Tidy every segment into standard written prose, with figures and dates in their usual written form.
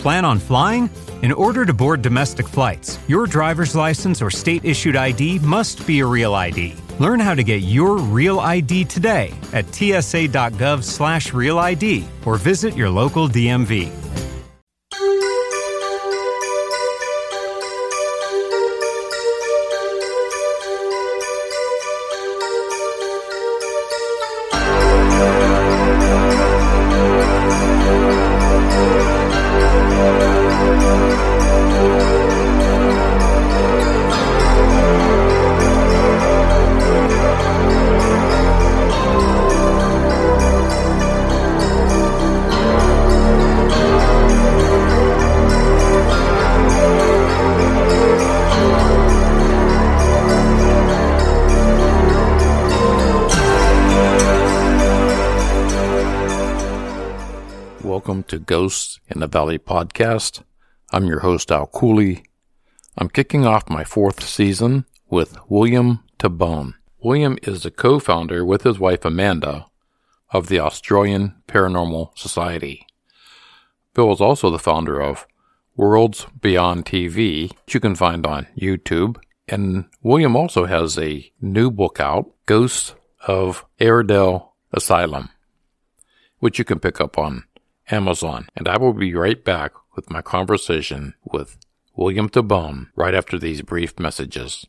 Plan on flying? In order to board domestic flights, your driver's license or state-issued ID must be a real ID. Learn how to get your real ID today at tsa.gov/real ID or visit your local DMV. Welcome to Ghosts in the Valley podcast. I'm your host, Al Cooley. I'm kicking off my 4th season with William Tabone. William is the co-founder with his wife Amanda of the Australian Paranormal Society. Bill is also the founder of Worlds Beyond TV, which you can find on YouTube. And William also has a new book out, Ghosts of Airedale Asylum, which you can pick up on Amazon. And I will be right back with my conversation with William Tabone right after these brief messages.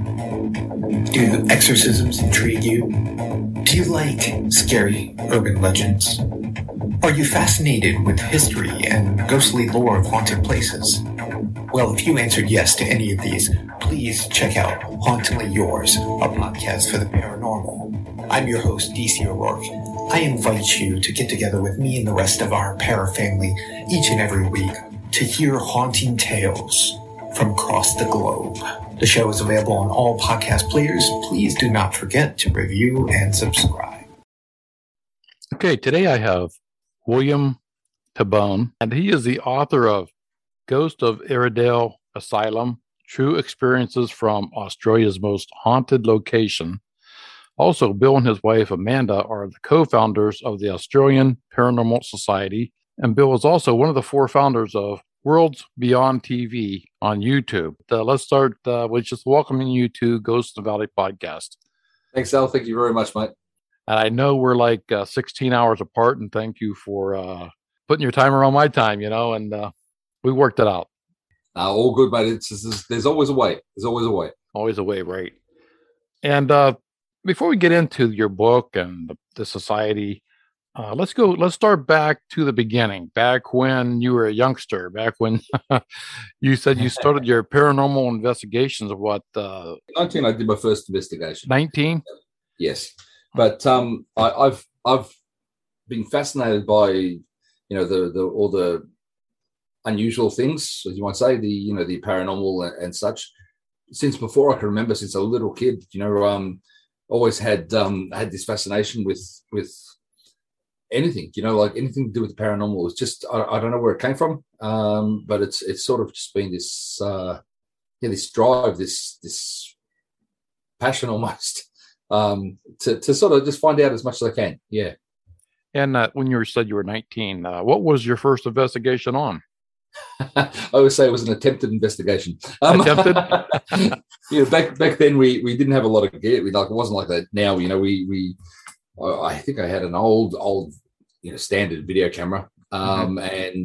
Do exorcisms intrigue you? Do you like scary urban legends? Are you fascinated with history and ghostly lore of haunted places? Well, if you answered yes to any of these, please check out Hauntingly Yours, a podcast for the paranormal. I'm your host, DC O'Rourke. I invite you to get together with me and the rest of our para family each and every week to hear haunting tales from across the globe. The show is available on all podcast players. Please do not forget to review and subscribe. Okay, today I have William Tabone, and he is the author of Ghost of Airedale Asylum, True Experiences from Australia's Most Haunted Location. Also, Bill and his wife Amanda are the co-founders of the Australian Paranormal Society, and Bill is also one of the 4 founders of Worlds Beyond TV on YouTube. Let's start with just welcoming you to Ghost in the Valley podcast. Thanks, Al. Thank you very much, mate. And I know we're like 16 hours apart, and thank you for putting your time around my time, and we worked it out. All good, mate. There's always a way. There's always a way. Always a way, right? And before we get into your book and the society, let's start back to the beginning, back when you were a youngster, back when you said you started your paranormal investigations. What? 19, I did my first investigation. 19? Yes. But I've been fascinated by, all the unusual things, as you might say, the paranormal and such, since before I can remember, since I was a little kid. Always had this fascination with anything, like anything to do with the paranormal. It's just I don't know where it came from, but it's sort of just been this this drive, this passion almost, to sort of just find out as much as I can. Yeah. And when you said you were 19, what was your first investigation on? I always say it was an attempted investigation. Attempted? Back then we didn't have a lot of gear. It wasn't like that now. I think I had an old standard video camera, and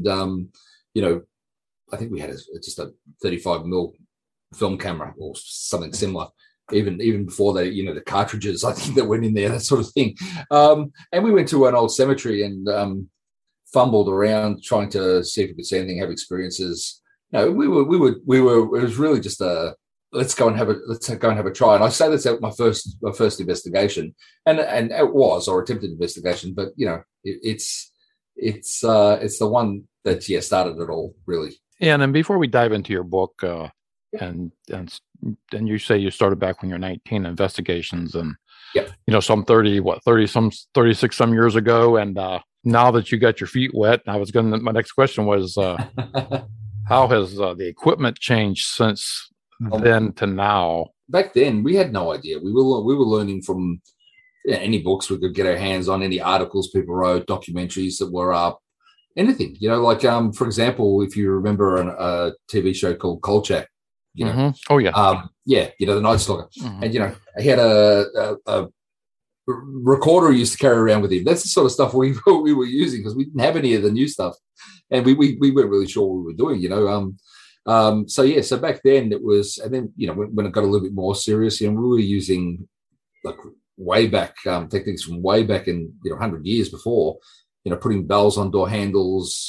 I think we had just a 35mm film camera or something similar. Even before that, the cartridges I think that went in there, that sort of thing. And we went to an old cemetery and fumbled around trying to see if we could see anything, have experiences. No, we were. It was really just let's go and have a try. And I say that's my first investigation, and it was or attempted investigation. But it's the one that started it all really. Yeah, and then before we dive into your book, and you say you started back when you're 19, investigations, and yep. Some 36 some years ago, and now that you got your feet wet, my next question was, how has the equipment changed since then to now? Back then, we had no idea. We were learning from any books we could get our hands on, any articles people wrote, documentaries that were up. anything, like for example, if you remember a TV show called Kolchak, Oh yeah. The Night Stalker, Mm-hmm. and he had a recorder he used to carry around with him. That's the sort of stuff we were using because we didn't have any of the new stuff, and we weren't really sure what we were doing. So back then it was, and then when it got a little bit more serious, we were using like way back techniques from way back in 100 years before, putting bells on door handles,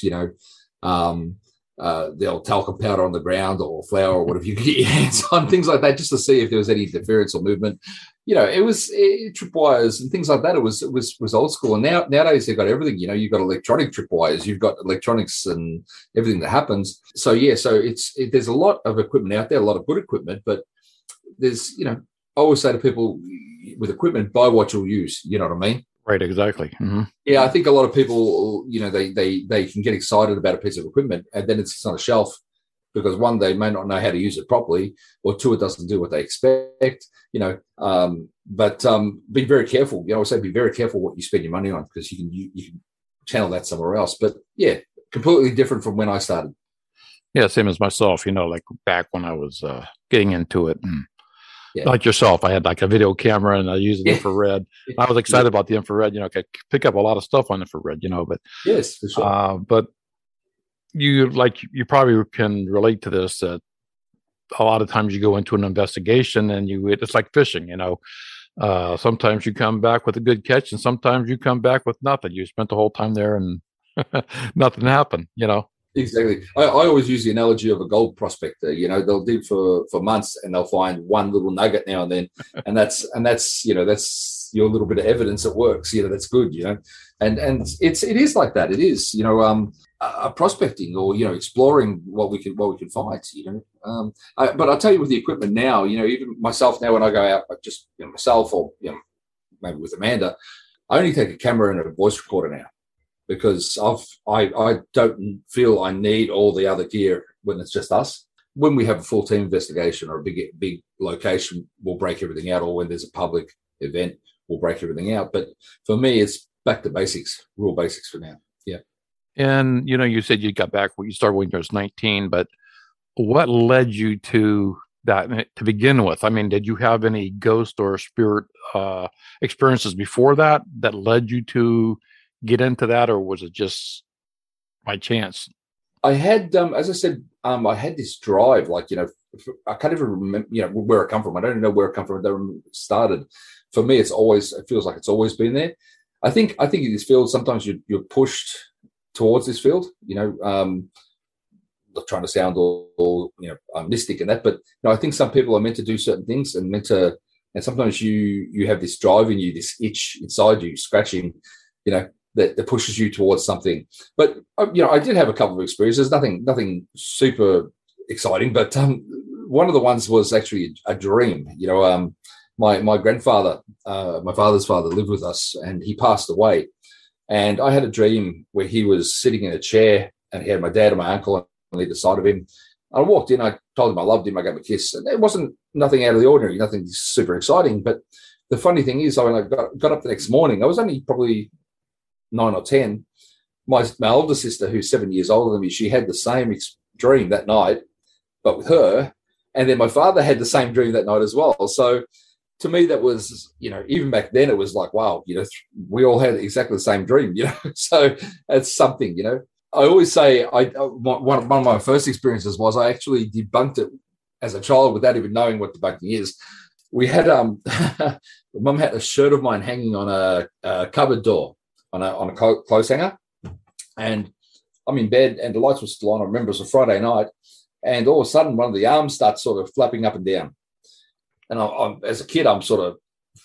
the old talcum powder on the ground or flour or whatever you get your hands on, things like that, just to see if there was any interference or movement. It was tripwires and things like that. It was old school. And nowadays they've got everything. You've got electronic tripwires, you've got electronics and everything that happens. So there's a lot of equipment out there, a lot of good equipment, but there's I always say to people with equipment, buy what you'll use. You know what I mean? Right, exactly. Mm-hmm. Yeah, I think a lot of people, they can get excited about a piece of equipment and then it's on a shelf because one, they may not know how to use it properly, or two, it doesn't do what they expect. But be very careful. I would say be very careful what you spend your money on because you can channel that somewhere else. But yeah, completely different from when I started. Yeah, same as myself. Like back when I was getting into it. And yeah. Like yourself, I had like a video camera and I used infrared. I was excited about the infrared. I could pick up a lot of stuff on infrared. But yes, for sure. But you probably can relate to this. That a lot of times you go into an investigation and it's like fishing. Sometimes you come back with a good catch, and sometimes you come back with nothing. You spent the whole time there and nothing happened. Exactly. I always use the analogy of a gold prospector. They'll dig for months and they'll find one little nugget now and then, and that's that's your little bit of evidence it works. That's good. And it is like that. It is prospecting or exploring what we can find. But I'll tell you with the equipment now. Even myself now when I go out, just myself or maybe with Amanda, I only take a camera and a voice recorder now. Because I don't feel I need all the other gear when it's just us. When we have a full team investigation or a big location, we'll break everything out. Or when there's a public event, we'll break everything out. But for me, it's back to basics, real basics for now. Yeah. And you said you got back when you started when you was 19, but what led you to that to begin with? I mean, did you have any ghost or spirit experiences before that led you to get into that, or was it just by chance? I had, as I said, I had this drive, I can't even remember, where it come from. I don't even know where it come from. I don't remember it started. For me, it feels like it's always been there. I think in this field, sometimes you're pushed towards this field, not trying to sound all mystic and that, but I think some people are meant to do certain things and sometimes you have this drive in you, this itch inside you, scratching, that pushes you towards something. But I did have a couple of experiences, nothing super exciting, but one of the ones was actually a dream. My grandfather, my father's father, lived with us, and he passed away. And I had a dream where he was sitting in a chair, and he had my dad and my uncle on either side of him. I walked in, I told him I loved him, I gave him a kiss, and it wasn't nothing out of the ordinary, nothing super exciting. But the funny thing is, when I got up the next morning, I was only probably 9 or 10, my older sister, who's 7 years older than me, she had the same dream that night, but with her. And then my father had the same dream that night as well. So to me, that was, even back then, it was like, wow, we all had exactly the same dream, So it's something, I always say one of my first experiences was I actually debunked it as a child without even knowing what debunking is. We had, Mum had a shirt of mine hanging on a cupboard door, on a clothes hanger, and I'm in bed and the lights were still on. I remember it was a Friday night, and all of a sudden one of the arms starts sort of flapping up and down. And I'm as a kid, I'm sort of,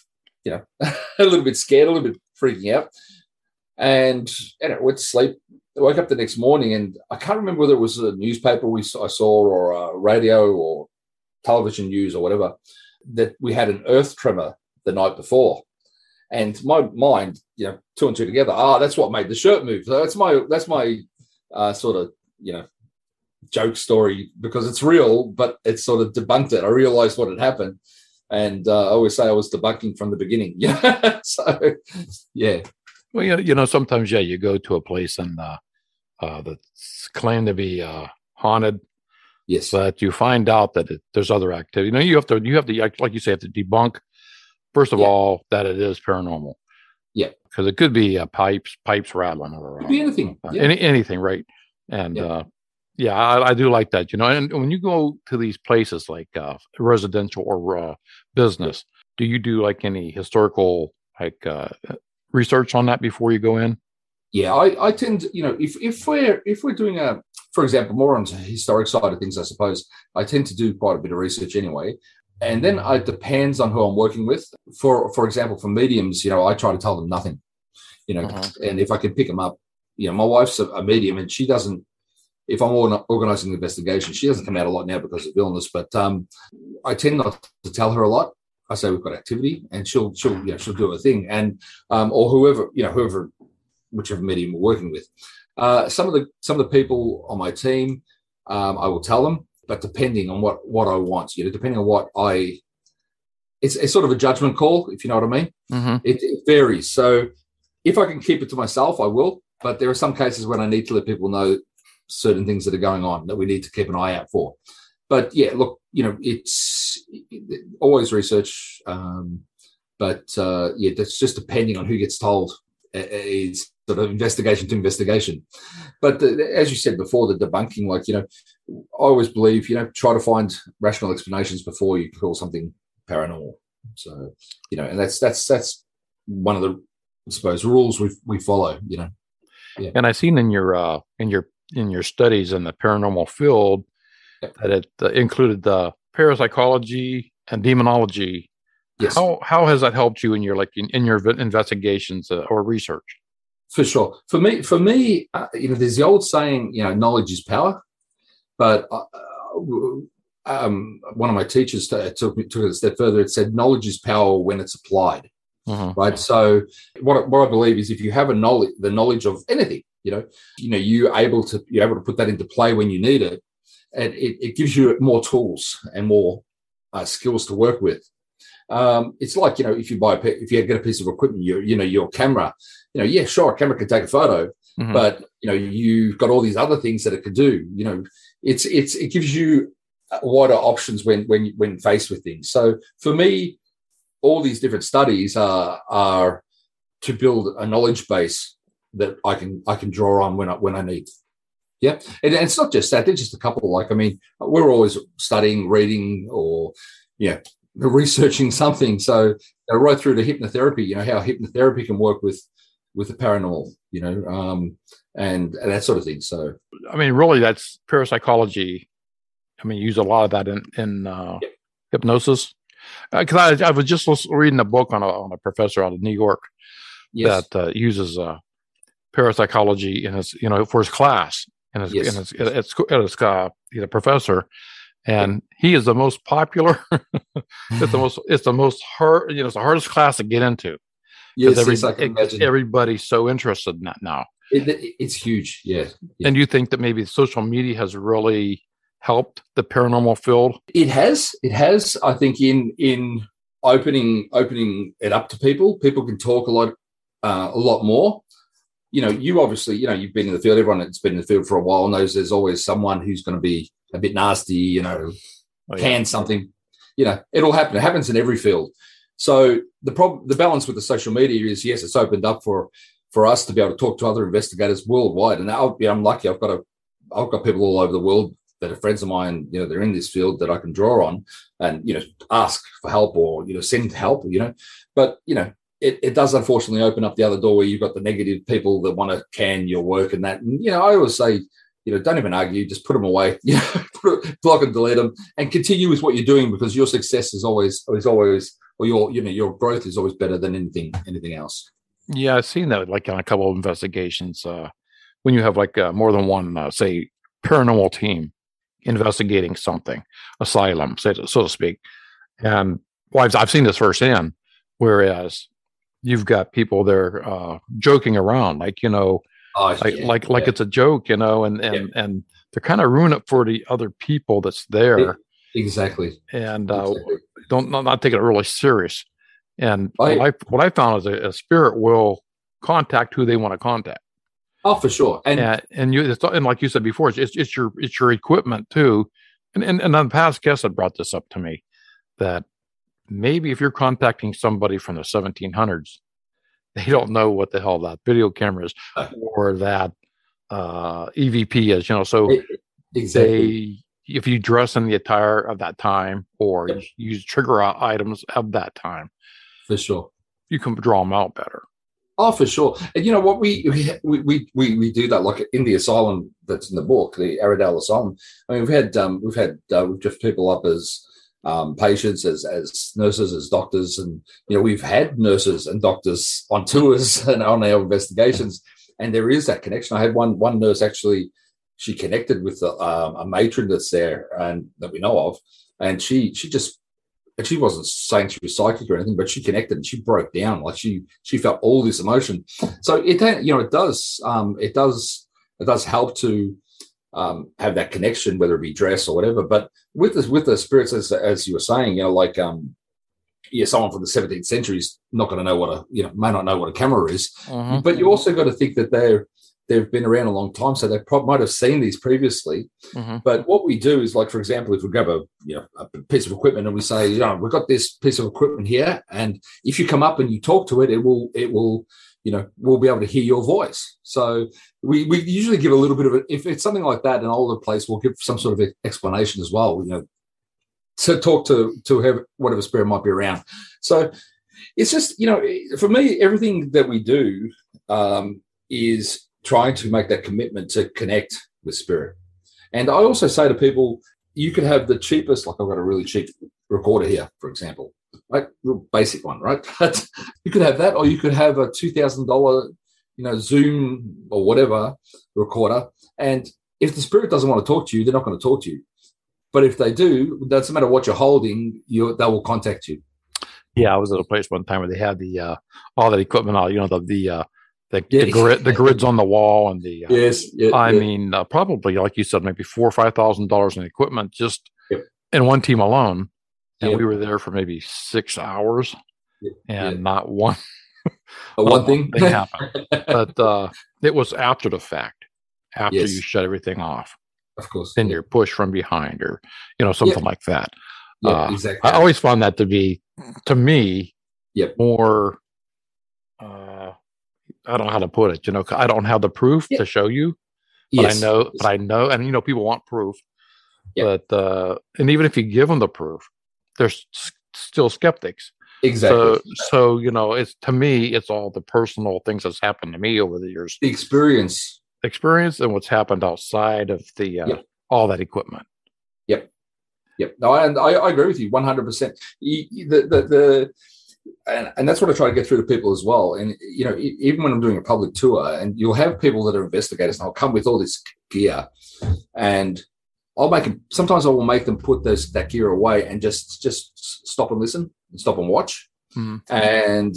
a little bit scared, a little bit freaking out. And I went to sleep. I woke up the next morning, and I can't remember whether it was a newspaper I saw or a radio or television news or whatever, that we had an earth tremor the night before. And my mind, two and two together, that's what made the shirt move. So that's my sort of, joke story, because it's real, but it sort of debunked it. I realized what had happened. And I always say I was debunking from the beginning. So, yeah. Well, sometimes, you go to a place and that's claimed to be haunted. Yes. But you find out that there's other activity. You know, you have to, like you say, have to debunk, first of all, that it is paranormal. Yeah. Because it could be pipes rattling, or could be anything. Anything, right? And I do like that, you know. And when you go to these places like residential or business, do you do like any historical research on that before you go in? Yeah, I tend to, you know, if we're doing for example, more on the historic side of things, I suppose I tend to do quite a bit of research anyway. And then it depends on who I'm working with. For example, for mediums, you know, I try to tell them nothing, you know, and if I can pick them up, you know, my wife's a medium and she doesn't, if I'm organizing the investigation, she doesn't come out a lot now because of illness, but I tend not to tell her a lot. I say we've got activity and she'll do her thing. And, or whoever, whichever medium we're working with. Some of the people on my team, I will tell them, but depending on what I want, you know, depending on what it's sort of a judgment call, if you know what I mean. Mm-hmm. It varies. So if I can keep it to myself, I will. But there are some cases when I need to let people know certain things that are going on that we need to keep an eye out for. But yeah, look, you know, it's always research. But that's just depending on who gets told. It's sort of investigation to investigation. But as you said before, the debunking, like, you know, I always believe, you know, try to find rational explanations before you call something paranormal. So, you know, and that's one of the, I suppose, rules we follow, you know. Yeah. And I've seen in your studies in the paranormal field that it included the parapsychology and demonology. Yes. How has that helped you in your in your investigations or research? For sure. For me, you know, there's the old saying, you know, knowledge is power. But one of my teachers took it a step further. It said, knowledge is power when it's applied. Mm-hmm. Right. So what I believe is if you have the knowledge of anything, you're able to put that into play when you need it, and it gives you more tools and more skills to work with. It's like, if you get a piece of equipment, your camera, sure, a camera can take a photo, mm-hmm. but you've got all these other things that it could do. It gives you wider options when faced with things. So for me, all these different studies are to build a knowledge base that I can draw on when I need. Yeah, and it's not just that. There's just a couple. We're always studying, reading, or researching something. So right through to hypnotherapy. How hypnotherapy can work with the paranormal. And that sort of thing. So really, that's parapsychology. You use a lot of that in hypnosis. Because I was just reading a book on a professor out of New York that uses parapsychology in his for his class and he's a professor, and he is the most popular. it's the most hard. It's the hardest class to get into. Yes, I can imagine. Everybody's so interested in that now. It's huge. Yeah. And you think that maybe social media has really helped the paranormal field? It has. I think in opening it up to people can talk a lot more. You obviously, you've been in the field. Everyone that's been in the field for a while knows there's always someone who's going to be a bit nasty, can something. It'll happen. It happens in every field. So the balance with the social media is, yes, it's opened up for us to be able to talk to other investigators worldwide. And I'm lucky. I've got people all over the world that are friends of mine, they're in this field that I can draw on and, ask for help or, send help, but, it does unfortunately open up the other door where you've got the negative people that want to can your work and that. And, I always say, don't even argue, just put them away, block and delete them and continue with what you're doing, because your success is always, or your growth is always better than anything else. Yeah. I've seen that on a couple of investigations, when you have more than one, say, paranormal team investigating something, asylum, so to speak. And I've seen this firsthand, whereas you've got people there joking around, it's a joke, and they're kind of ruining it for the other people that's there. Exactly. And not taking it really serious. And what I found is a spirit will contact who they want to contact. Oh, for sure. And like you said before, it's your equipment too. And on the past guests had brought this up to me that maybe if you're contacting somebody from the 1700s, they don't know what the hell that video camera is or that EVP is. So exactly. if you dress in the attire of that time or use trigger items of that time, for sure, you can draw them out better. Oh, for sure. And you know what, we do that, like in the asylum that's in the book, the Arrowdale Asylum. I mean, we've just people up as patients, as nurses, as doctors, and we've had nurses and doctors on tours and on our investigations, and there is that connection. I had one nurse actually. She connected with a matron that's there and that we know of, and she wasn't saying she was psychic or anything, but she connected and she broke down, like she felt all this emotion. So it does help to have that connection, whether it be dress or whatever. But with the spirits, as you were saying, someone from the 17th century is not going to know may not know what a camera is, but you also got to think that they've been around a long time, so they might have seen these previously. But what we do is, like, for example, if we grab a piece of equipment and we say, we've got this piece of equipment here, and if you come up and you talk to it, it will we'll be able to hear your voice. So we usually give a little bit of it. If it's something like that, an older place, we'll give some sort of explanation as well, to talk to whatever spirit might be around. So it's just, for me, everything that we do is trying to make that commitment to connect with spirit. And I also say to people, you could have the cheapest, like I've got a really cheap recorder here, for example, right? Real basic one, right? But you could have that, or you could have a $2,000, Zoom or whatever recorder. And if the spirit doesn't want to talk to you, they're not going to talk to you. But if they do, it doesn't matter what you're holding, they will contact you. Yeah, I was at a place one time where they had the all that equipment, the grids on the wall and the I mean, probably, like you said, maybe $4,000 or $5,000 in equipment just in one team alone, and we were there for maybe 6 hours, and not one thing happened. But it was after the fact, after you shut everything off, of course. Then you're pushed from behind, or something like that. Yeah, exactly. I always found that to be, to me, more. I don't know how to put it. I don't have the proof to show you, but I know, and people want proof. But and even if you give them the proof, they're still skeptics. Exactly. So it's, to me, it's all the personal things that's happened to me over the years. The experience, and what's happened outside of the all that equipment. Yep. No, and I agree with you 100%. And that's what I try to get through to people as well. And, even when I'm doing a public tour, and you'll have people that are investigators, and I'll come with all this gear, and sometimes I will make them put that gear away and just stop and listen and stop and watch. And,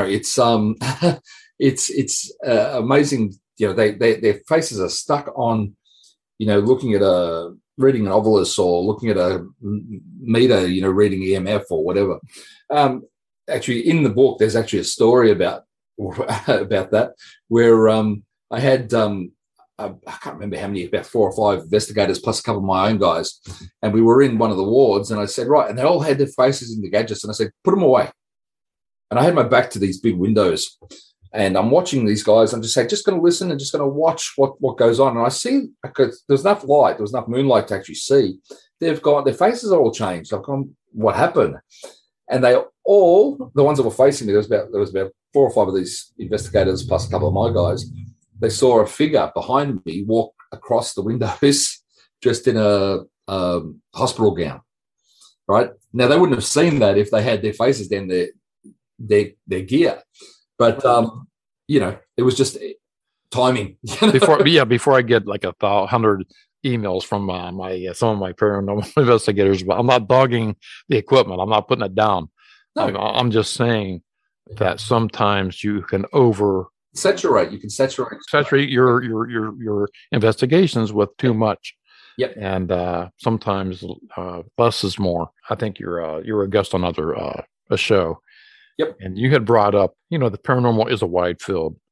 it's amazing. Their faces are stuck on, looking at reading an Ovilus, or looking at a meter, reading EMF or whatever. Actually, in the book, there's actually a story about that, where I had I can't remember how many, about 4 or 5 investigators plus a couple of my own guys, and we were in one of the wards, and I said, right, and they all had their faces in the gadgets, and I said, put them away. And I had my back to these big windows, and I'm watching these guys. I'm just saying, just going to listen and just going to watch what goes on. And I see, because there's enough light, there was enough moonlight to actually see. Their faces are all changed. I've gone, what happened? And they all, the ones that were facing me, there was about 4 or 5 of these investigators plus a couple of my guys. They saw a figure behind me walk across the windows just in a hospital gown. Right now, they wouldn't have seen that if they had their faces down their gear, but it was just timing. Before I get like 100 emails from some of my paranormal investigators, but I'm not dogging the equipment. I'm not putting it down. No. I'm just saying that sometimes you can saturate. You can saturate your investigations with too much. Yep. And sometimes less is more. I think you're a guest on a show. Yep. And you had brought up, the paranormal is a wide field,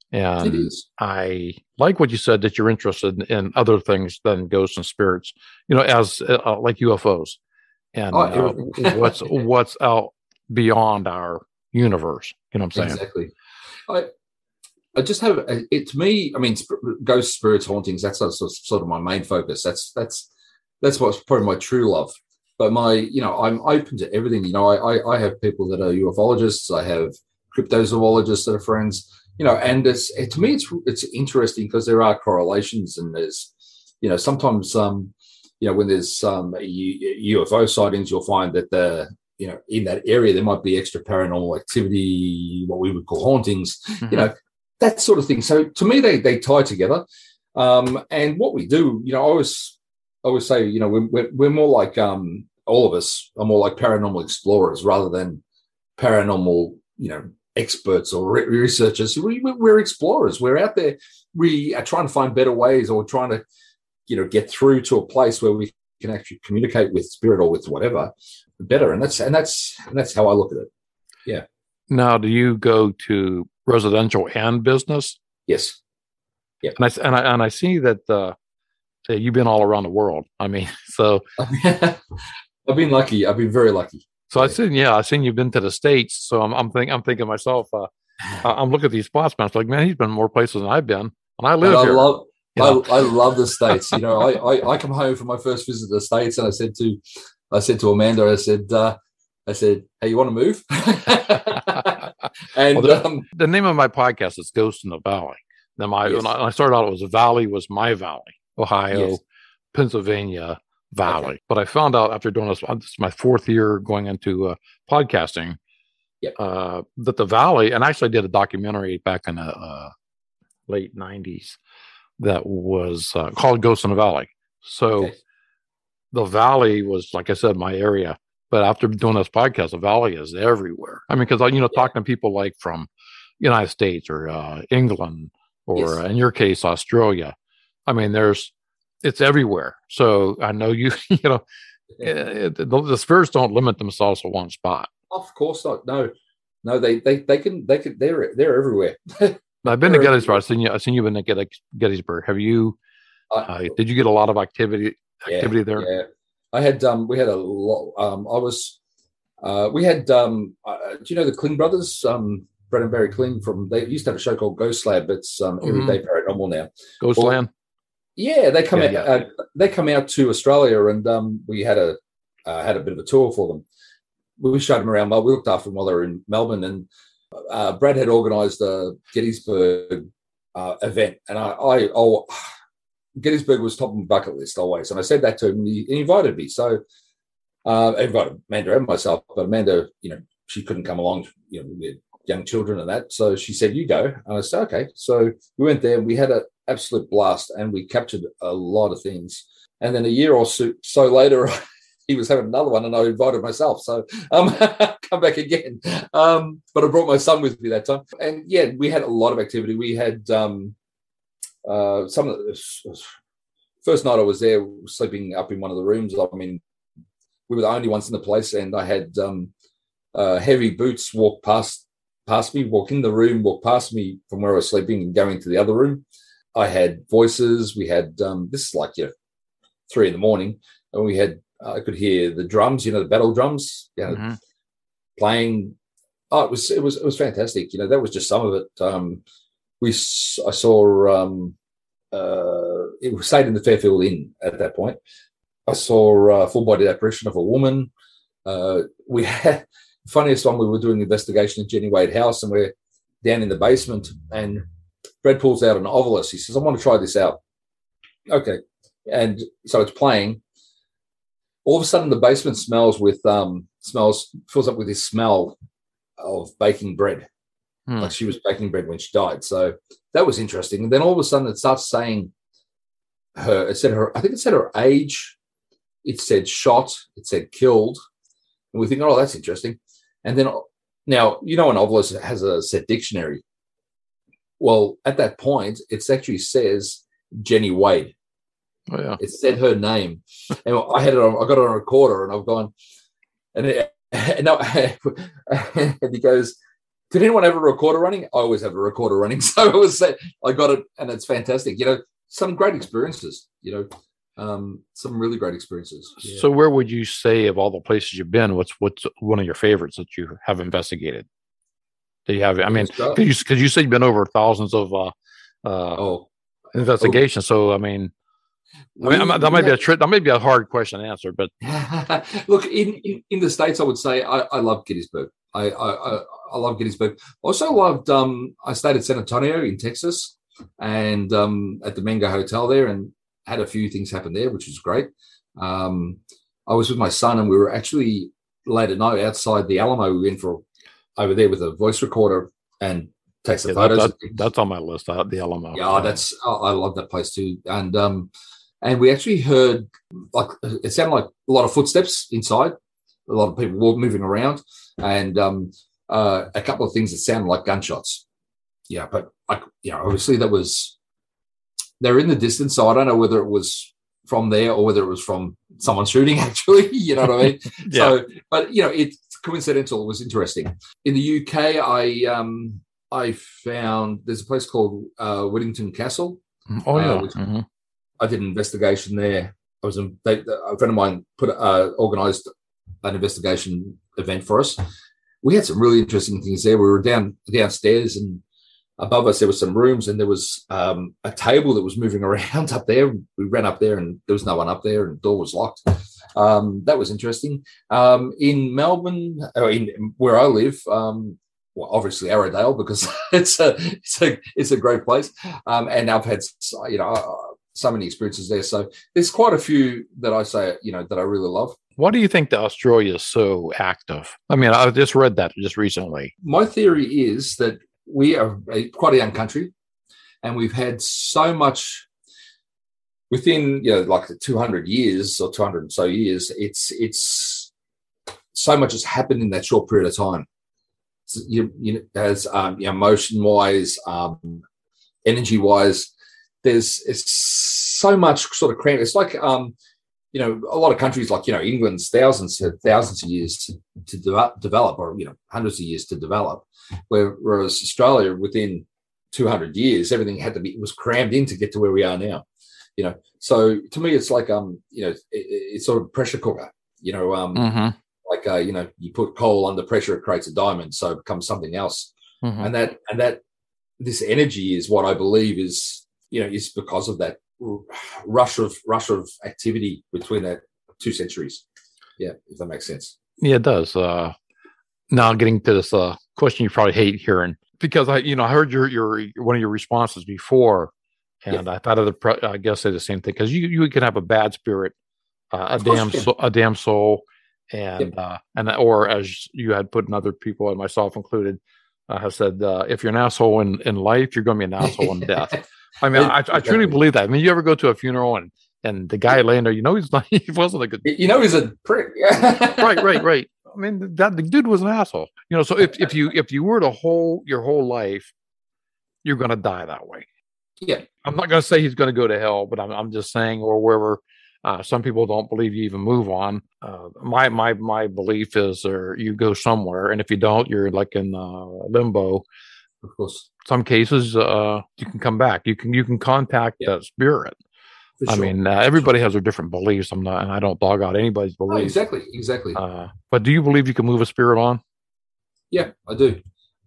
And It is. I like what you said, that you're interested in other things than ghosts and spirits, you know, as like UFOs Oh, and everything. what's out beyond our universe. You know what I'm saying? Exactly. I I just have it to me. I mean, ghost spirits, hauntings. That's sort of my main focus. That's what's probably my true love. But I'm open to everything. I have people that are ufologists. I have cryptozoologists that are friends. And to me, it's interesting because there are correlations, and there's, sometimes, when there's some UFO sightings, you'll find that in that area there might be extra paranormal activity, what we would call hauntings. Mm-hmm. That sort of thing. So to me, they tie together. And what we do, I always say, we're more like, all of us are more like paranormal explorers rather than paranormal, experts or researchers. We're explorers. We're out there. We are trying to find better ways, or trying to, get through to a place where we can actually communicate with spirit or with whatever better. And that's how I look at it. Yeah. Now, do you go to residential and business? Yes. Yeah. And I see that you've been all around the world. I mean, so I've been lucky. I've been very lucky. So I've seen you've been to the States. So I'm thinking to myself, I'm looking at these spots, man. It's like, man, he's been more places than I've been, and I live here. I love the States. I come home from my first visit to the States, and I said to Amanda, I said, hey, you want to move? And the name of my podcast is Ghost in the Valley. Then when I started out, it was Valley was my valley, Ohio, yes. Pennsylvania Valley. Okay. But I found out after doing this is my fourth year going into podcasting, that the Valley, and actually I did a documentary back in the late 90s that was called Ghost in the Valley. So the Valley was, like I said, my area. But after doing this podcast, the Valley is everywhere. I mean, because, talking to people like from United States or England or in your case, Australia. I mean, it's everywhere. So I know the spirits don't limit themselves to one spot. Of course not. No, they can, they're everywhere. I've been to Gettysburg. I've seen you been to Gettysburg. Have you, did you get a lot of activity there? Yeah. I had, we had a lot, we had, do you know the Kling brothers, Brett and Barry Kling they used to have a show called Ghost Lab. It's Everyday Paranormal now. Ghostland? Yeah, they come out. They come out to Australia, and we had a bit of a tour for them. We showed them around. We looked after them while they were in Melbourne, and Brad had organised a Gettysburg event, and Gettysburg was top of my bucket list always. And I said that to him, and he invited me. So I invited Amanda and myself, but Amanda, she couldn't come along. With young children and that, so she said, "You go." And I said, "Okay." So we went there. We had an absolute blast, and we captured a lot of things. And then a year or so later, he was having another one, and I invited myself. So come back again. But I brought my son with me that time, and we had a lot of activity. We had some of the first night I was there, sleeping up in one of the rooms. I mean, we were the only ones in the place, and I had heavy boots walk past me, walk in the room, walk past me from where I was sleeping and going to the other room. I had voices. We had this is like 3 a.m, and we had I could hear the drums, the battle drums, playing. Oh, it was fantastic. That was just some of it. I saw it was stayed in the Fairfield Inn at that point. I saw full body apparition of a woman. We had the funniest one. We were doing an investigation at Jenny Wade House, and we're down in the basement, and Brad pulls out an Ovilus. He says, "I want to try this out." Okay. And so it's playing. All of a sudden, the basement fills up with this smell of baking bread. Like she was baking bread when she died. So that was interesting. And then all of a sudden it starts saying I think it said her age. It said shot. It said killed. And we think, oh, that's interesting. And then now, an Ovilus has a set dictionary. Well, at that point, it actually says Jenny Wade. Oh, yeah. It said her name. And I got it on a recorder, and I've gone, and he goes, Did anyone have a recorder running? I always have a recorder running. So it was I got it, and it's fantastic. Some great experiences, some really great experiences. Yeah. So where would you say, of all the places you've been, what's one of your favorites that you have investigated? Do you have, I mean, because you said you've been over thousands of investigations. So, I mean, that might be a hard question to answer, but look, in the States, I would say I love Gettysburg. I love Gettysburg. Also loved, I stayed at San Antonio in Texas, and at the Mango Hotel there, and had a few things happen there, which was great. I was with my son, and we were actually late at night outside the Alamo. We went for over there with a voice recorder and take some photos. That's on my list. The Alamo. Yeah, I love that place too. And we actually heard, like, it sounded like a lot of footsteps inside, a lot of people moving around, and a couple of things that sounded like gunshots. Yeah, but obviously they're in the distance, so I don't know whether it was from there or whether it was from someone shooting. Actually, you know what I mean? Yeah. So, but it's coincidental. It was interesting. In the UK, I found there's a place called Whittington Castle. Oh yeah. I did an investigation there. A friend of mine organised an investigation event for us. We had some really interesting things there. We were downstairs, and above us there were some rooms, and there was a table that was moving around up there. We ran up there, and there was no one up there, and the door was locked. That was interesting. In Melbourne, where I live, well, obviously Arrowdale, because it's a great place, and I've had so many experiences there. So there's quite a few that I say that I really love. Why do you think that Australia is so active? I mean, I just read that just recently. My theory is that we are quite a young country, and we've had so much within like the 200 years or 200 and so years. It's so much has happened in that short period of time. As motion wise, energy wise, there's so much sort of cramped. It's like a lot of countries like England's thousands of years to develop, or hundreds of years to develop, whereas Australia within 200 years everything was crammed in to get to where we are now. So to me it's like it's sort of pressure cooker. Like you put coal under pressure, it creates a diamond, so it becomes something else. And that this energy is what I believe is because of that rush of activity between that 2 centuries. Yeah, if that makes sense. Yeah, it does. Now getting to this question you probably hate hearing, because I heard your one of your responses before, and I thought I guess say the same thing, because you can have a bad spirit, a damn soul, and or as you had put in other people and myself included, have said if you're an asshole in life, you're going to be an asshole in death. I mean, I truly believe that. I mean, you ever go to a funeral and the guy laying there, he's not, he wasn't a good, he's a prick. right. I mean, the dude was an asshole. So if you were to your whole life, you're going to die that way. Yeah, I'm not going to say he's going to go to hell, but I'm just saying, or wherever. Some people don't believe you even move on. My belief is, or you go somewhere, and if you don't, you're like in limbo. Of course, some cases you can come back. You can contact that spirit. Sure. I mean, everybody has their different beliefs. And I don't dog out anybody's beliefs. No, exactly. But do you believe you can move a spirit on? Yeah, I do.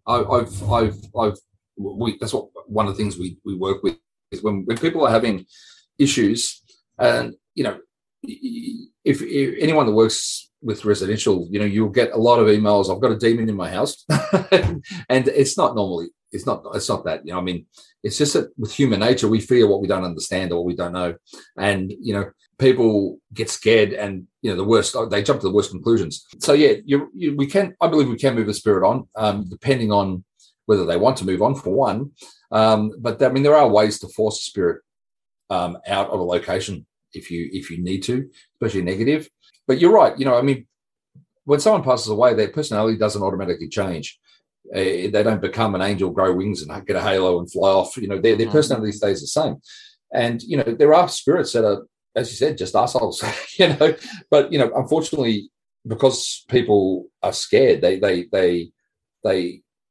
That's what one of the things we work with is when people are having issues, and if anyone that works with residential, you'll get a lot of emails. I've got a demon in my house, and it's not that. I mean, it's just that with human nature, we fear what we don't understand or what we don't know, and people get scared, and the worst. They jump to the worst conclusions. So yeah, I believe we can move a spirit on, depending on whether they want to move on, for one. But I mean, there are ways to force a spirit out of a location if you need to, especially negative. But you're right. I mean, when someone passes away, their personality doesn't automatically change. They don't become an angel, grow wings, and get a halo and fly off. Their personality stays the same. And there are spirits that are, as you said, just assholes. But unfortunately, because people are scared, they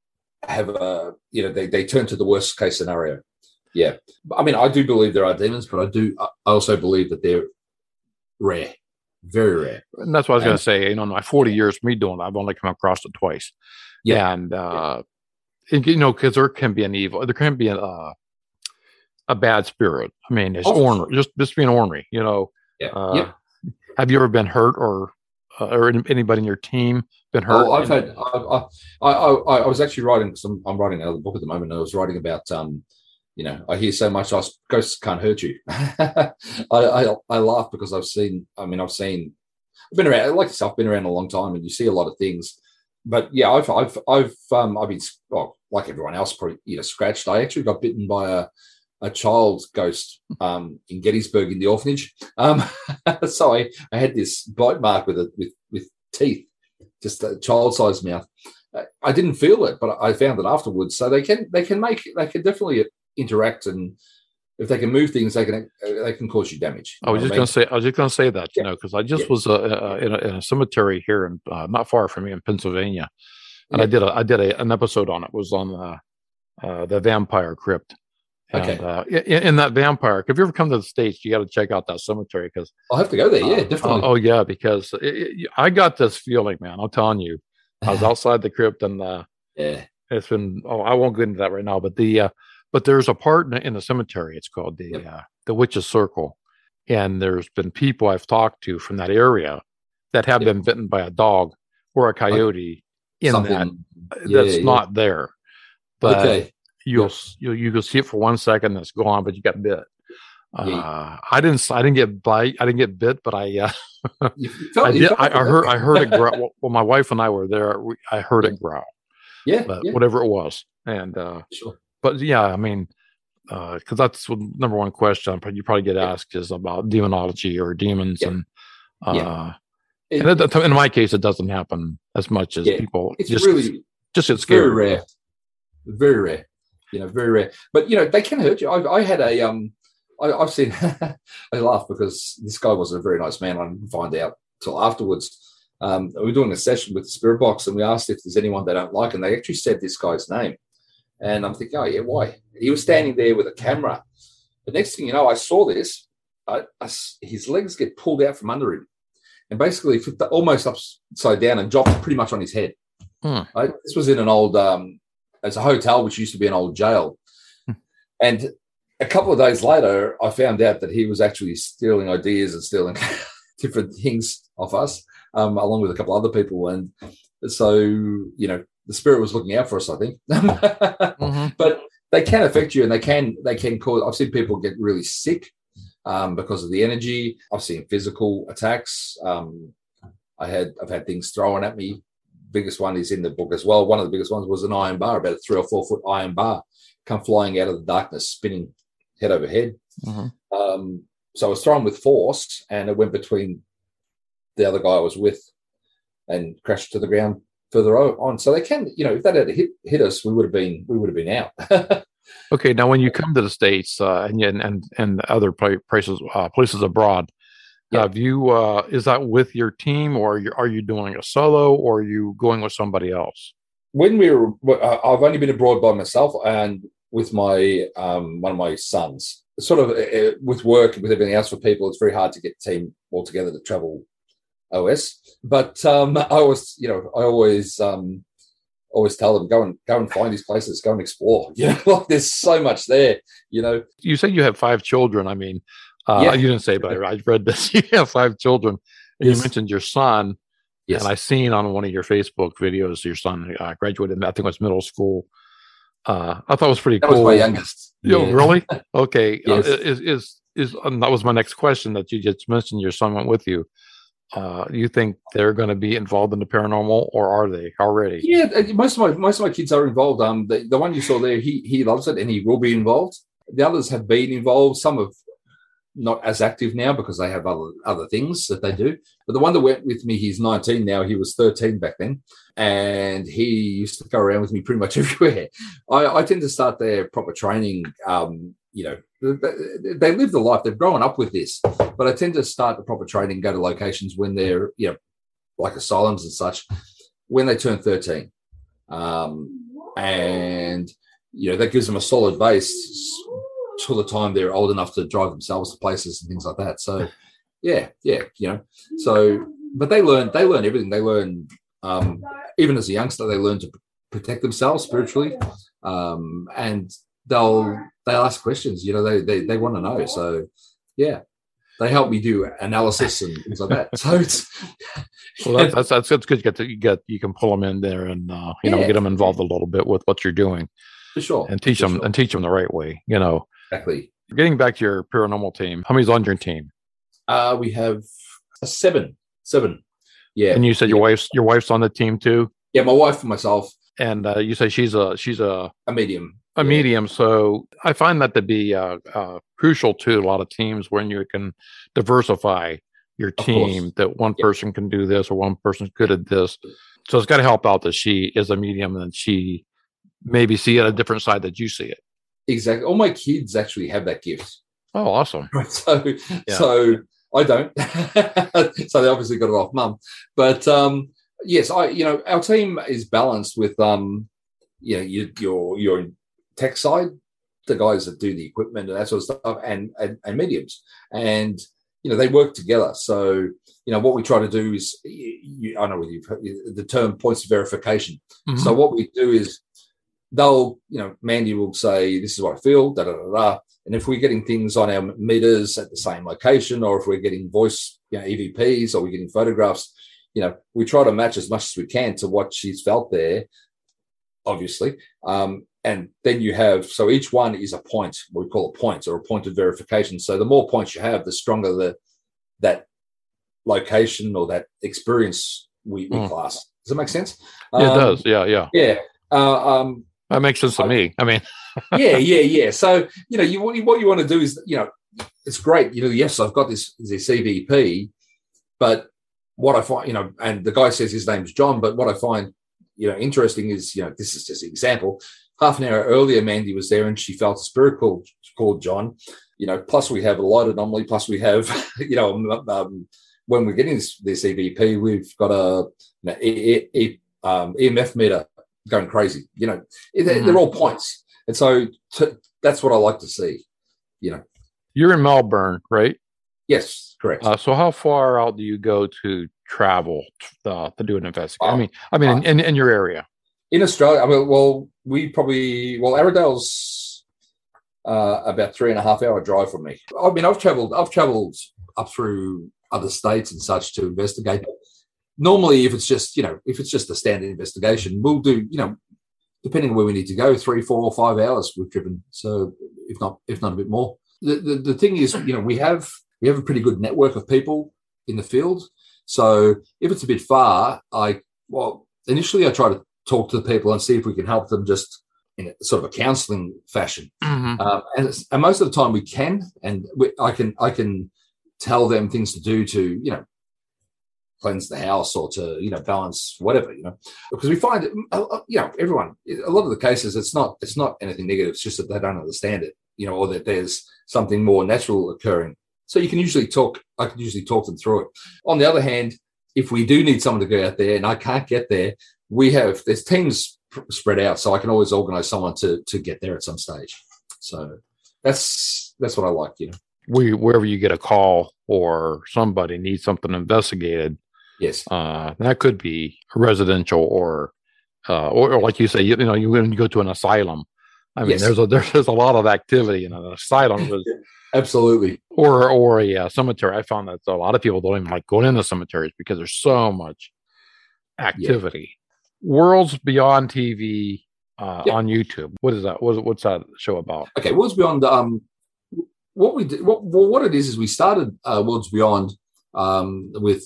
have a, they turn to the worst case scenario. Yeah. I mean, I do believe there are demons, but I also believe that they're rare, very rare. And that's what I was going to say. In my 40 years of me doing it, I've only come across it twice. Yeah. And, because there can be there can be a bad spirit. I mean, it's ornery, just being ornery, Yeah. Have you ever been hurt or anybody in your team been hurt? Oh, I was actually writing, because I'm writing another book at the moment, and I was writing about, I hear so much, ghosts can't hurt you. I laugh because I've been around, like yourself, been around a long time, and you see a lot of things. But yeah, I've been, like everyone else, probably, scratched. I actually got bitten by a child ghost in Gettysburg in the orphanage. So I had this bite mark with teeth, just a child-sized mouth. I didn't feel it, but I found it afterwards. So they can definitely interact, and if they can move things, they can cause you damage. I was just going to say that, because I just was in a cemetery here, in not far from me in Pennsylvania, and I did an episode on it. It was on the vampire crypt. And, okay. In that vampire, if you ever come to the States, you got to check out that cemetery, because I'll have to go there. Yeah, definitely. Yeah, because I got this feeling, man. I'm telling you, I was outside the crypt, and it's been. I won't get into that right now, but there's a part in the cemetery. It's called the Witch's Circle, and there's been people I've talked to from that area that have been bitten by a dog or a coyote that's not there, but. Okay. You can see it for 1 second, and it's gone, but you got bit. I didn't get bite. I didn't get bit, but I heard it growl. Well, my wife and I were there. I heard it growl. Yeah, whatever it was, and sure. But yeah, I mean, because that's the number one question you probably get asked is about demonology or demons, and in my case, it doesn't happen as much as people. It's just scared. Very rare. Very rare. Very rare. But they can hurt you. I had I've seen. I laugh because this guy was a very nice man. I didn't find out till afterwards. We were doing a session with the Spirit Box, and we asked if there's anyone they don't like, and they actually said this guy's name. And I'm thinking, oh yeah, why? He was standing there with a camera. The next thing you know, I saw this. His legs get pulled out from under him, and basically flipped almost upside down and dropped pretty much on his head. This was in an old. It's a hotel which used to be an old jail. And a couple of days later, I found out that he was actually stealing ideas and stealing different things off us, along with a couple of other people. And so, the spirit was looking out for us, I think. But they can affect you, and they can cause. I've seen people get really sick because of the energy. I've seen physical attacks. I've had things thrown at me. Biggest one is in the book as well. One of the biggest ones was an iron bar, about a 3 or 4 foot iron bar, come flying out of the darkness, spinning head over head. So I was thrown with force, and it went between the other guy I was with and crashed to the ground further on. So they can, if that had hit us, we would have been out. Okay, now when you come to the States and other places abroad. Have you? Is that with your team, or are you doing a solo, or are you going with somebody else? When I've only been abroad by myself and with my one of my sons. Sort of with work, with everything else for people, it's very hard to get the team all together to travel OS. But I always tell them go and find these places, go and explore. There's so much there. You said you have 5 children. I mean. You didn't say, but I read this. You have 5 children. And you mentioned your son. Yes. And I seen on one of your Facebook videos your son graduated, I think it was middle school. I thought it was pretty cool. That was my youngest. Really? Okay. Yes. That was my next question, that you just mentioned your son went with you. You think they're going to be involved in the paranormal, or are they already? Yeah, most of my kids are involved. The one you saw there, he loves it, and he will be involved. The others have been involved. Some have not as active now because they have other things that they do. But the one that went with me, he's 19 now. He was 13 back then. And he used to go around with me pretty much everywhere. I tend to start their proper training. They live the life. They've grown up with this. But I tend to start the proper training, go to locations when they're, like asylums and such, when they turn 13. and that gives them a solid base till the time they're old enough to drive themselves to places and things like that. So so but they learn everything. They learn even as a youngster, they learn to protect themselves spiritually, and they'll ask questions. They want to know. So they help me do analysis and things like that. So it's that's good. You can pull them in there and get them involved a little bit with what you're doing for sure, and teach them the right way. Exactly. Getting back to your paranormal team, how many's on your team? We have seven. Yeah. And you said your wife's on the team too? Yeah, my wife and myself. And you say she's a medium. A medium. So I find that to be crucial to a lot of teams when you can diversify your team, that one person can do this or one person's good at this. So it's got to help out that she is a medium and she maybe see it a different side that you see it. Exactly. All my kids actually have that gift. Oh, awesome. So I don't. So they obviously got it off mum. But yes, our team is balanced with your tech side, the guys that do the equipment and that sort of stuff, and mediums. And they work together. So what we try to do is, I know you've heard the term points of verification. Mm-hmm. So what we do is they'll, Mandy will say, this is what I feel, da da da da. And if we're getting things on our meters at the same location, or if we're getting voice, EVPs, or we're getting photographs, we try to match as much as we can to what she's felt there, obviously. And then you have, so each one is a point, what we call a point, or a point of verification. So the more points you have, the stronger that location or that experience we class. Does that make sense? Yeah, it does. Yeah. Yeah. That makes sense to me. I mean, yeah. So, what you want to do is, it's great. Yes, I've got this EVP, but what I find, and the guy says his name's John, but what I find, interesting is, this is just an example. Half an hour earlier, Mandy was there and she felt a spirit called John. Plus we have a light anomaly. Plus we have, when we're getting this EVP, we've got a EMF meter going crazy. They're all points, and so that's what I like to see. You're in Melbourne, right? Yes, correct. So how far out do you go to travel to do an investigation? In your area. In Australia, Arrowdale's about 3.5 hour drive from me. I've travelled up through other states and such to investigate. Normally, if it's just a standard investigation, we'll do, depending on where we need to go, 3, 4, or 5 hours we've driven. So if not a bit more. The thing is, we have a pretty good network of people in the field. So if it's a bit far, initially I try to talk to the people and see if we can help them just in a sort of a counselling fashion. Mm-hmm. And most of the time we can, and I can tell them things to do to, cleanse the house or to, balance whatever, because we find, everyone, a lot of the cases, it's not anything negative. It's just that they don't understand it, or that there's something more natural occurring. So I can usually talk them through it. On the other hand, if we do need someone to go out there and I can't get there, there's teams spread out, so I can always organise someone to get there at some stage. So that's what I like, Wherever you get a call or somebody needs something investigated, yes, that could be residential or like you say, you go to an asylum. Yes. There's a lot of activity in an asylum. Absolutely. Or a cemetery. I found that a lot of people don't even like going into cemeteries because there's so much activity. Yeah. Worlds Beyond TV on YouTube. What is that? What's that show about? Okay, Worlds Beyond. What we did, what it is we started Worlds Beyond with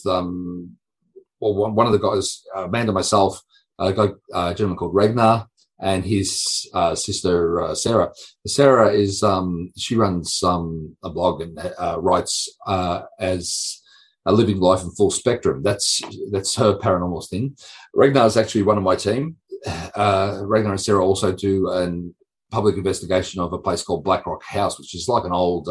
one of the guys, Amanda, myself, a gentleman called Ragnar, and his sister Sarah. Sarah is she runs a blog and writes as a living life in full spectrum. That's her paranormal thing. Ragnar is actually one of my team. Ragnar and Sarah also do a public investigation of a place called Black Rock House, which is like an old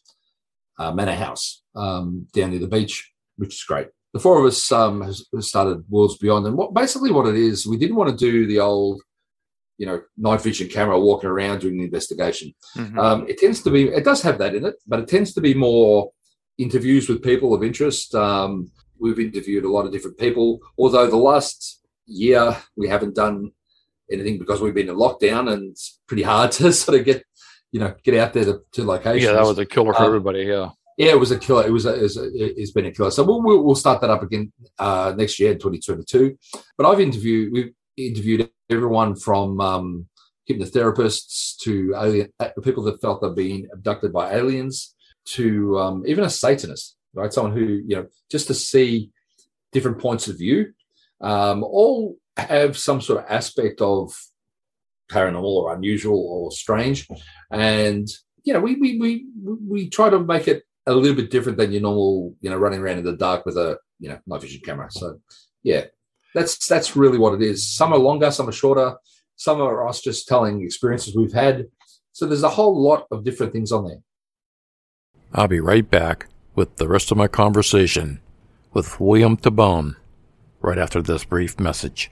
manor house down near the beach, which is great. The four of us started Worlds Beyond, and what it is, we didn't want to do the old night vision camera walking around doing the investigation. Mhm. It does have that in it, but it tends to be more interviews with people of interest. We've interviewed a lot of different people, although the last year we haven't done anything because we've been in lockdown and it's pretty hard to sort of get out there to locations. Yeah, that was a killer for everybody. Yeah. Yeah, it was a killer. It's been a killer. So we'll start that up again next year in 2022. But we've interviewed everyone from hypnotherapists to people that felt they've been abducted by aliens to even a Satanist, right? Someone who, just to see different points of view, all have some sort of aspect of paranormal or unusual or strange. And, we try to make it a little bit different than your normal, running around in the dark with a, night vision camera. So, yeah, that's really what it is. Some are longer, some are shorter. Some are us just telling experiences we've had. So there's a whole lot of different things on there. I'll be right back with the rest of my conversation with William Tabone right after this brief message.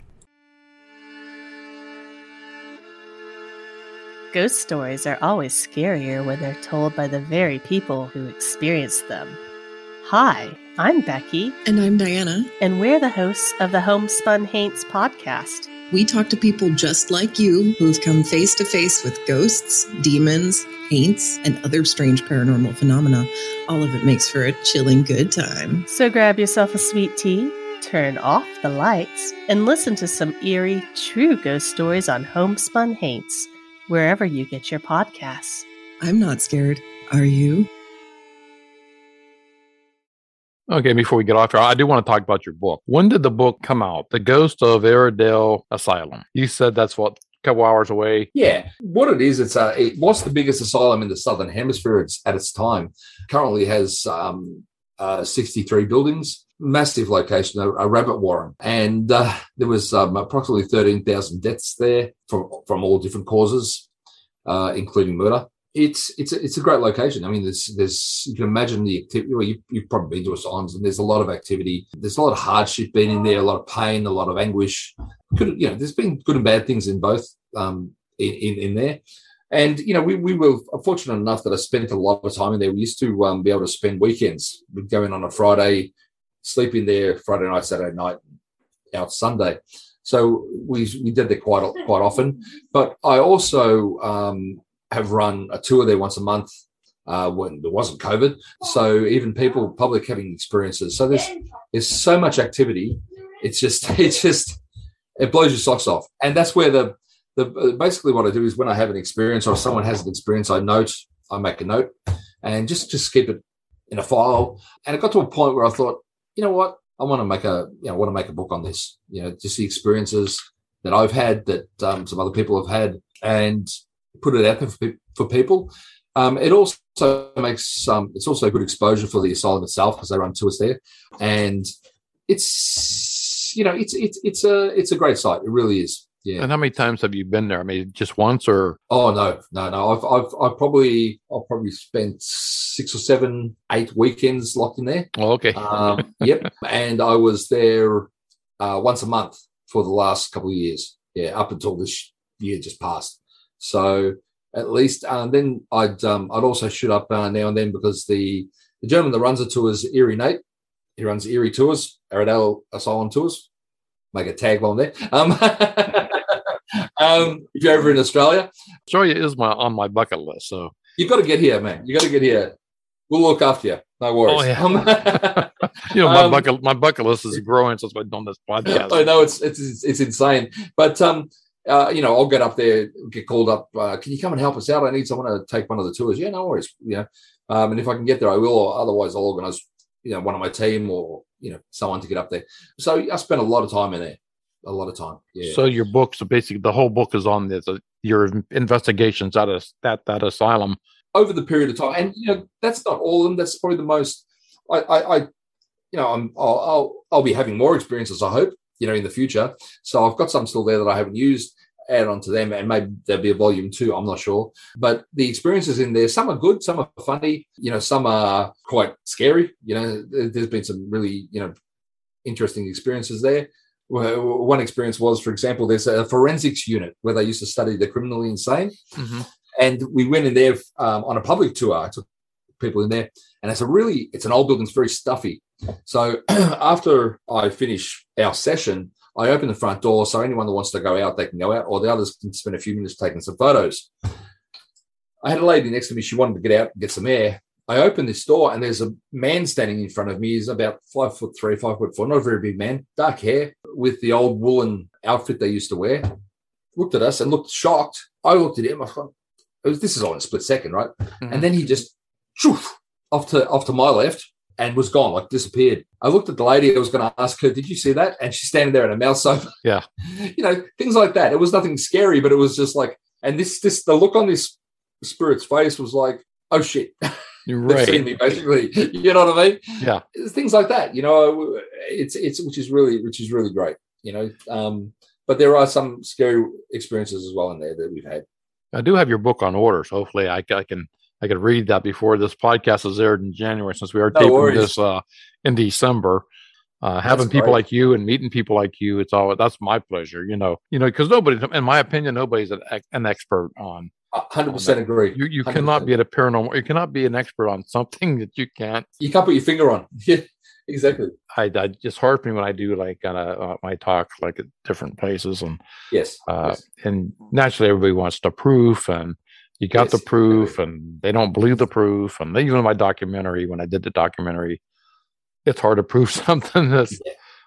Ghost stories are always scarier when they're told by the very people who experienced them. Hi, I'm Becky. And I'm Diana. And we're the hosts of the Homespun Haints podcast. We talk to people just like you who've come face to face with ghosts, demons, haints, and other strange paranormal phenomena. All of it makes for a chilling good time. So grab yourself a sweet tea, turn off the lights, and listen to some eerie, true ghost stories on Homespun Haints, wherever you get your podcasts. I'm not scared. Are you? Okay, before we get off here, I do want to talk about your book. When did the book come out? The Ghost of Airedale Asylum. You said that's a couple hours away. Yeah. What it is, it was the biggest asylum in the Southern Hemisphere at its time. Currently has 63 buildings, massive location, a rabbit warren. And there was approximately 13,000 deaths there from all different causes, including murder. It's a great location. I mean, there's you can imagine the activity. Well, you've probably been to asylums, and there's a lot of activity. There's a lot of hardship been in there, a lot of pain, a lot of anguish. There's been good and bad things in both in there. And we were fortunate enough that I spent a lot of time in there. We used to be able to spend weekends. We'd go in on a Friday, sleep in there Friday night, Saturday night, out Sunday. So we did that quite often. But I also have run a tour there once a month when there wasn't COVID. So even public having experiences. So there's so much activity. It blows your socks off. And that's where basically what I do is when I have an experience or someone has an experience, I make a note and just keep it in a file. And it got to a point where I thought, you know what, I want to make a book on this, just the experiences that I've had, that some other people have had, and put it out there for people. It also makes it's also good exposure for the asylum itself because they run tours there, and it's it's a great site. It really is. Yeah. And how many times have you been there? I mean, just once or? Oh no. I've probably spent 6 or 7, 8 weekends locked in there. Oh, okay. Yep. And I was there once a month for the last couple of years. Yeah, up until this year just passed. So at least, then I'd also shoot up now and then because the gentleman that runs the tours, Eerie Nate, he runs Eerie Tours, Airedale Asylum Tours. Make a tagline there. If you're ever in Australia, Australia is on my bucket list. So you've got to get here, man. You got to get here. We'll look after you. No worries. Oh, yeah. My bucket list is growing since I've done this podcast. I know it's insane, but I'll get up there, get called up. Can you come and help us out? I need someone to take one of the tours. Yeah, no worries. And if I can get there, I will. Or otherwise, I'll organise, one of my team or someone to get up there. So I spent a lot of time in there. A lot of time. Yeah. So your book, so basically the whole book is on this, your investigations at that asylum over the period of time, and that's not all of them. That's probably the most. I'll be having more experiences, I hope, in the future. So I've got some still there that I haven't used. Add on to them, and maybe there'll be a volume 2. I'm not sure, but the experiences in there, some are good, some are funny. Some are quite scary. There's been some really interesting experiences there. one experience was, for example, there's a forensics unit where they used to study the criminally insane. Mm-hmm. And we went in there on a public tour. I took people in there, and it's an old building. It's very stuffy. So after I finish our session, I open the front door. So anyone that wants to go out, they can go out, or the others can spend a few minutes taking some photos. I had a lady next to me. She wanted to get out and get some air. I opened this door, and there's a man standing in front of me. He's about 5'3", 5'4", not a very big man, dark hair, with the old woolen outfit they used to wear. Looked at us and looked shocked. I looked at him. I thought, this is all in a split second, right? Mm-hmm. And then he just off to my left and was gone, like disappeared. I looked at the lady. I was going to ask her, "Did you see that?" And she's standing there in a mouse open. Yeah, things like that. It was nothing scary, but it was just like, and the look on this spirit's face was like, "Oh shit." You're right. They've seen me, basically. You know what I mean? Yeah. Things like that. It's which is really great. But there are some scary experiences as well in there that we've had. I do have your book on order, so hopefully I can read that before this podcast is aired in January, since we are taping this in December. Having people like you and meeting people like you, that's my pleasure. Because nobody, in my opinion, nobody's an expert on. 100% agree. You cannot be a paranormal. You cannot be an expert on something that you can't. You can't put your finger on. Yeah, exactly. I just hard for me when I do my talk like at different places, and yes. And naturally everybody wants the proof, and you got the proof, and they don't believe the proof. And even in my documentary, when I did the documentary, it's hard to prove something that's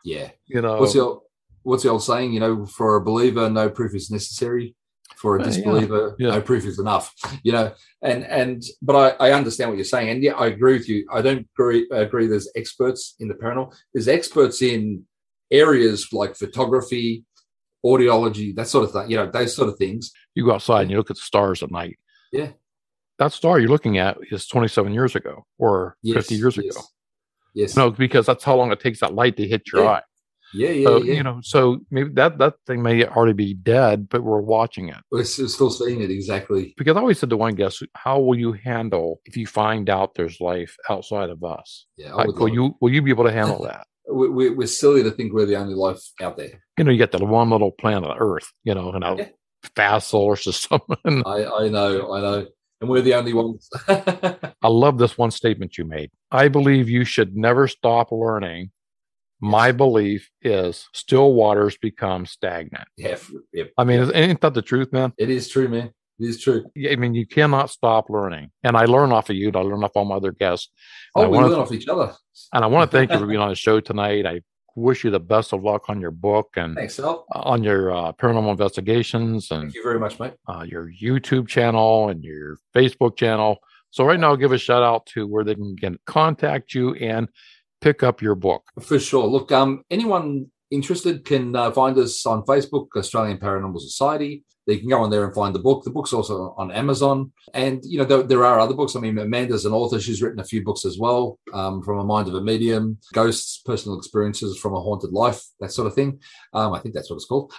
What's the old saying? For a believer, no proof is necessary. For a disbeliever, no proof is enough. But I understand what you're saying, and I agree with you. I don't agree. There's experts in the paranormal. There's experts in areas like photography, audiology, that sort of thing. Those sort of things. You go outside and you look at the stars at night. Yeah, that star you're looking at is 27 years ago or 50 years ago. Yes. No, because that's how long it takes that light to hit your eye. Yeah. So maybe that thing may already be dead, but we're watching it. We're still seeing it, exactly. Because I always said to one guest, how will you handle if you find out there's life outside of us? Yeah. Will you be able to handle that? We're silly to think we're the only life out there. You got the one little planet Earth, in a vast solar system. I know. And we're the only ones. I love this one statement you made. I believe you should never stop learning. My belief is still waters become stagnant. Yeah. I mean, ain't that the truth, man? It is true, man. It is true. I mean, you cannot stop learning. And I learn off of you. I learn off all my other guests. We learn off each other. And I want to thank you for being on the show tonight. I wish you the best of luck on your book and thanks, Al. On your paranormal investigations. And thank you very much, mate. Your YouTube channel and your Facebook channel. So right now, I'll give a shout out to where they can contact you and pick up your book. For sure. Look, anyone interested can find us on Facebook, Australian Paranormal Society. They can go on there and find the book. The book's also on Amazon. And, there are other books. I mean, Amanda's an author. She's written a few books as well, From a Mind of a Medium, Ghosts, Personal Experiences from a Haunted Life, that sort of thing. I think that's what it's called.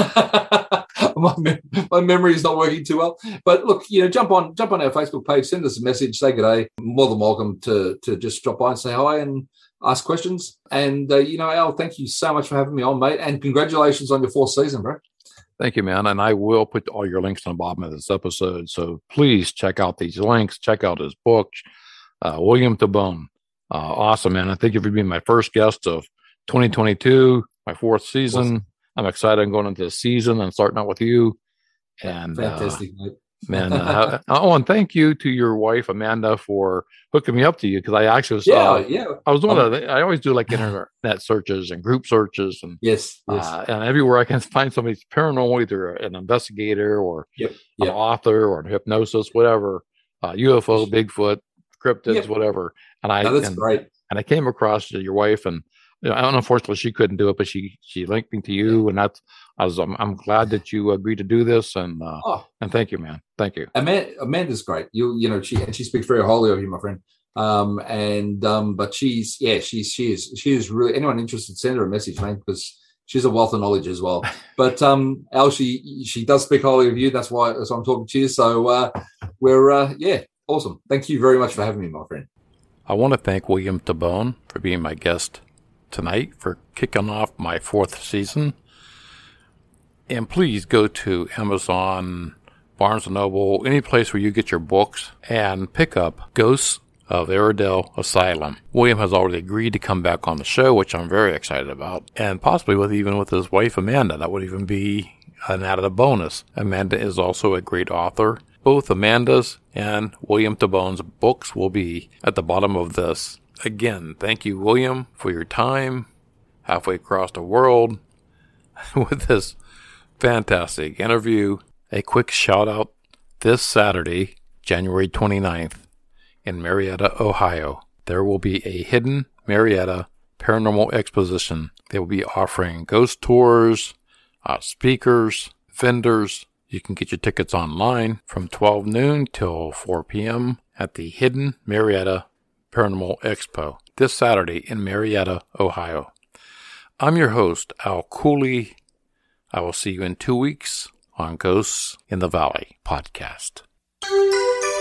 My memory is not working too well. But look, jump on our Facebook page, send us a message, say good day. More than welcome to just drop by and say hi and ask questions. And, Al, thank you so much for having me on, mate. And congratulations on your 4th season, bro. Thank you, man. And I will put all your links on the bottom of this episode. So please check out these links. Check out his book, William Tabone. Awesome, man. I thank you for being my first guest of 2022, my 4th season. Awesome. I'm excited. I'm going into the season and starting out with you. And fantastic, mate. Man, and thank you to your wife Amanda for hooking me up to you, because I actually I was doing I always do like internet searches and group searches and and everywhere I can find somebody's paranormal, either an investigator or an author or hypnosis, whatever, UFO, Bigfoot, cryptids, whatever. And that's great. And I came across your wife, and unfortunately she couldn't do it, but she linked me to you, and I'm glad that you agreed to do this, and thank you, man. Thank you. Amanda's great. She speaks very highly of you, my friend. But she is really, anyone interested, send her a message, man, because she's a wealth of knowledge as well. But Al, she does speak highly of you. That's why I'm talking to you. So we're awesome. Thank you very much for having me, my friend. I want to thank William Tabone for being my guest tonight for kicking off my 4th season. And please go to Amazon, Barnes & Noble, any place where you get your books, and pick up Ghosts of Airedale Asylum. William has already agreed to come back on the show, which I'm very excited about, and possibly with his wife Amanda. That would even be an added bonus. Amanda is also a great author. Both Amanda's and William Tabone's books will be at the bottom of this. Again, thank you, William, for your time halfway across the world with this fantastic interview. A quick shout out this Saturday, January 29th, in Marietta, Ohio. There will be a hidden Marietta Paranormal Exposition. They will be offering ghost tours, speakers, vendors. You can get your tickets online from 12 noon till 4 p.m. at the Hidden Marietta Paranormal Expo this Saturday in Marietta, Ohio. I'm your host, Al Cooley. I will see you in 2 weeks on Ghosts in the Valley podcast.